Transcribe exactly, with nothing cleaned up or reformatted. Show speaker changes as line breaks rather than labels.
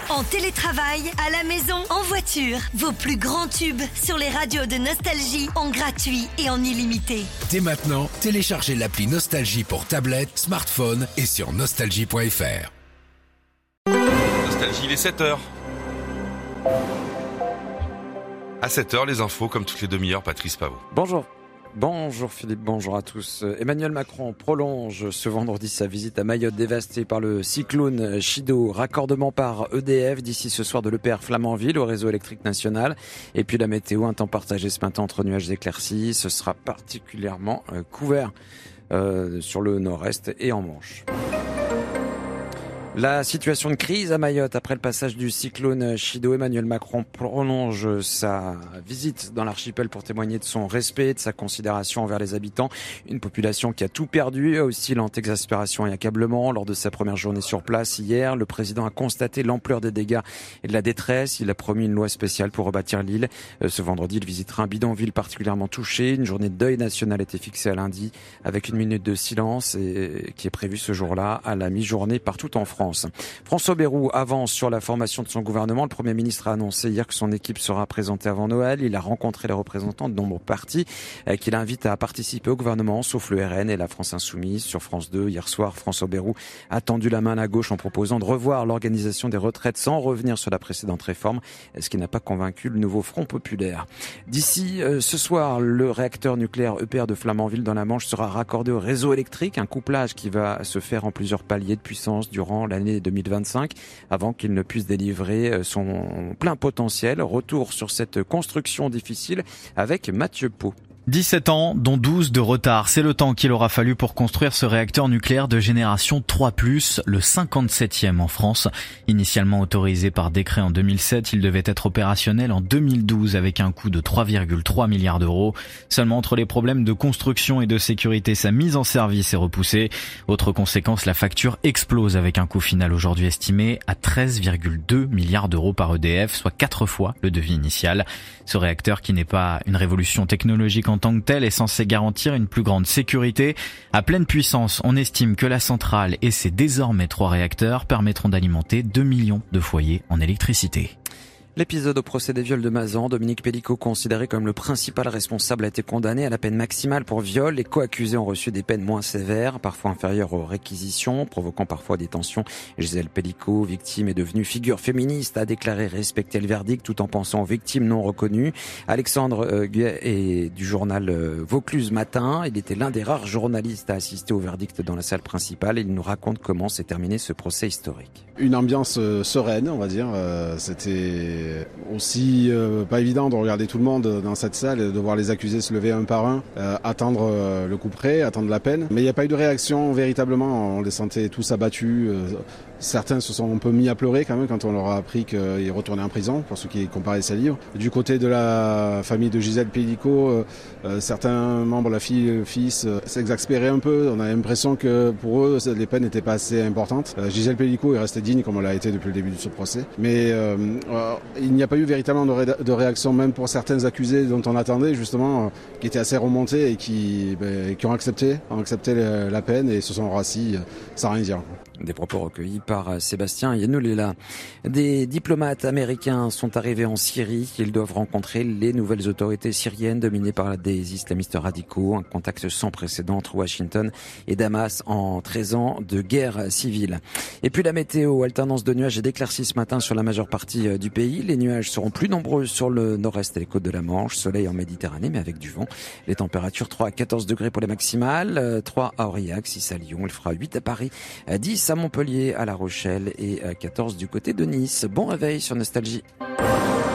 En télétravail, à la maison, en voiture. Vos plus grands tubes sur les radios de Nostalgie en gratuit et en illimité.
Dès maintenant, téléchargez l'appli Nostalgie pour tablette, smartphone et sur nostalgie point f r.
Nostalgie, il est sept heures. À sept heures, les infos, comme toutes les demi-heures, Patrice Pavot.
Bonjour. Bonjour Philippe, bonjour à tous. Emmanuel Macron prolonge ce vendredi sa visite à Mayotte dévastée par le cyclone Chido. Raccordement par E D F d'ici ce soir de l'E P R Flamanville au réseau électrique national. Et puis la météo, un temps partagé ce matin entre nuages éclaircis. Ce sera particulièrement euh, couvert euh, sur le nord-est et en Manche. La situation de crise à Mayotte après le passage du cyclone Chido. Emmanuel Macron prolonge sa visite dans l'archipel pour témoigner de son respect, de sa considération envers les habitants. Une population qui a tout perdu, oscillante exaspération et accablement. Lors de sa première journée sur place hier, le président a constaté l'ampleur des dégâts et de la détresse. Il a promis une loi spéciale pour rebâtir l'île. Ce vendredi, il visitera un bidonville particulièrement touché. Une journée de deuil national était fixée à lundi avec une minute de silence et qui est prévue ce jour-là à la mi-journée partout en France. François Bayrou avance sur la formation de son gouvernement. Le Premier ministre a annoncé hier que son équipe sera présentée avant Noël. Il a rencontré les représentants de nombreux partis qu'il invite à participer au gouvernement, sauf le R N et la France Insoumise. Sur France deux, hier soir, François Bayrou a tendu la main à la gauche en proposant de revoir l'organisation des retraites sans revenir sur la précédente réforme, ce qui n'a pas convaincu le nouveau Front populaire. D'ici euh, ce soir, le réacteur nucléaire E P R de Flamanville dans la Manche sera raccordé au réseau électrique, un couplage qui va se faire en plusieurs paliers de puissance durant l'année deux mille vingt-cinq avant qu'il ne puisse délivrer son plein potentiel. Retour sur cette construction difficile avec Mathieu Pau.
dix-sept ans, dont douze de retard. C'est le temps qu'il aura fallu pour construire ce réacteur nucléaire de génération trois plus, le cinquante-septième en France. Initialement autorisé par décret en deux mille sept, il devait être opérationnel en deux mille douze avec un coût de trois virgule trois milliards d'euros. Seulement entre les problèmes de construction et de sécurité, sa mise en service est repoussée. Autre conséquence, la facture explose avec un coût final aujourd'hui estimé à treize virgule deux milliards d'euros par E D F, soit quatre fois le devis initial. Ce réacteur, qui n'est pas une révolution technologique en en tant que tel, est censé garantir une plus grande sécurité. À pleine puissance, on estime que la centrale et ses désormais trois réacteurs permettront d'alimenter deux millions de foyers en électricité.
L'épisode au procès des viols de Mazan, Dominique Pellicot, considéré comme le principal responsable, a été condamné à la peine maximale pour viol. Les co-accusés ont reçu des peines moins sévères, parfois inférieures aux réquisitions, provoquant parfois des tensions. Gisèle Pellicot, victime et devenue figure féministe, a déclaré respecter le verdict tout en pensant aux victimes non reconnues. Alexandre euh, Guet est du journal euh, Vaucluse Matin. Il était l'un des rares journalistes à assister au verdict dans la salle principale. Il nous raconte comment s'est terminé ce procès historique.
Une ambiance euh, sereine, on va dire. Euh, c'était aussi euh, pas évident de regarder tout le monde dans cette salle, de voir les accusés se lever un par un, euh, attendre euh, le coup près, attendre la peine. Mais il n'y a pas eu de réaction véritablement, on les sentait tous abattus. Euh, certains se sont un peu mis à pleurer quand même quand on leur a appris qu'ils retournaient en prison, pour ceux qui comparaissaient à livre. Du côté de la famille de Gisèle Pellicot, euh, euh, certains membres, la fille et le fils, euh, s'exaspéraient un peu. On a l'impression que pour eux, les peines n'étaient pas assez importantes. Euh, Gisèle Pellicot est restée digne comme elle l'a été depuis le début de ce procès. Mais euh, euh, il n'y a pas eu véritablement de, ré- de réaction, même pour certains accusés dont on attendait justement, euh, qui étaient assez remontés et qui, ben, qui ont accepté, ont accepté la, la peine et se sont rassis euh, sans rien dire.
Des propos recueillis par Sébastien Yenoulela. Des diplomates américains sont arrivés en Syrie. Ils doivent rencontrer les nouvelles autorités syriennes dominées par des islamistes radicaux. Un contact sans précédent entre Washington et Damas en treize ans de guerre civile. Et puis la météo, alternance de nuages et d'éclaircies ce matin sur la majeure partie du pays. Les nuages seront plus nombreux sur le nord-est et les côtes de la Manche. Soleil en Méditerranée mais avec du vent. Les températures trois à quatorze degrés pour les maximales. trois à Aurillac, six à Lyon. Il fera huit à Paris, dix à Montpellier, à La Rochelle et quatorze du côté de Nice. Bon réveil sur Nostalgie.